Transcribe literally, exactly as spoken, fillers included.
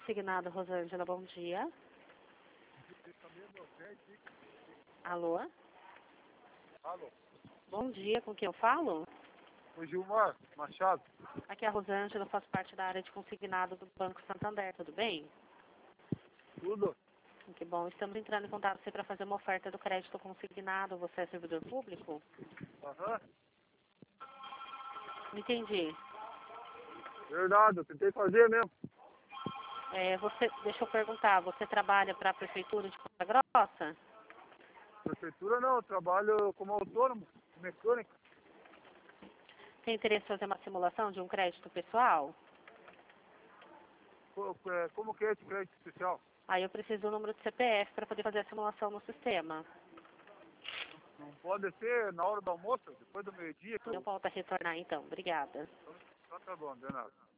Consignado, Rosângela, bom dia. Alô? Alô? Bom dia, com quem eu falo? O Gilmar Machado. Aqui é a Rosângela, eu faço parte da área de consignado do Banco Santander, tudo bem? Tudo? Que bom, estamos entrando em contato para fazer uma oferta do crédito consignado. Você é servidor público? Aham. Não entendi. Verdade, eu tentei fazer mesmo. É, você, deixa eu perguntar, você trabalha para a Prefeitura de Ponta Grossa? Prefeitura não, eu trabalho como autônomo, mecânico. Tem interesse em fazer uma simulação de um crédito pessoal? Co- é, Como que é esse crédito especial? Aí eu preciso do número de C P F para poder fazer a simulação no sistema. Não pode ser na hora do almoço, depois do meio-dia que Eu eu... volto a retornar então, obrigada. Então tá bom, de nada.